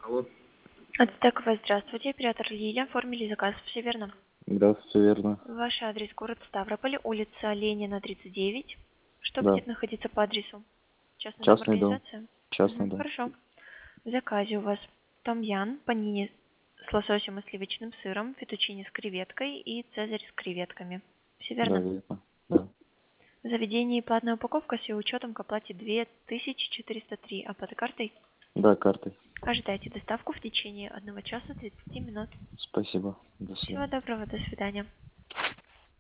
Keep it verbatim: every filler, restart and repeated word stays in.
Алло. Ацтековая, здравствуйте. Оператор Лиля. Оформили заказ. Все верно? Да, все верно. Ваш адрес город Ставрополь, улица Ленина, тридцать девять. Что Да. будет находиться по адресу? Частный дом, Частный дом. организация? Частный Угу, дом. хорошо. В заказе у вас томьян, панини с лососем и сливочным сыром, фетучини с креветкой и цезарь с креветками. Все Да, верно? верно. Да. В заведении платная упаковка с ее учетом к оплате две тысячи четыреста три. Оплата картой? Да, картой. Ожидайте доставку в течение одного часа тридцати минут. Спасибо. До Всего свидания. доброго, до свидания.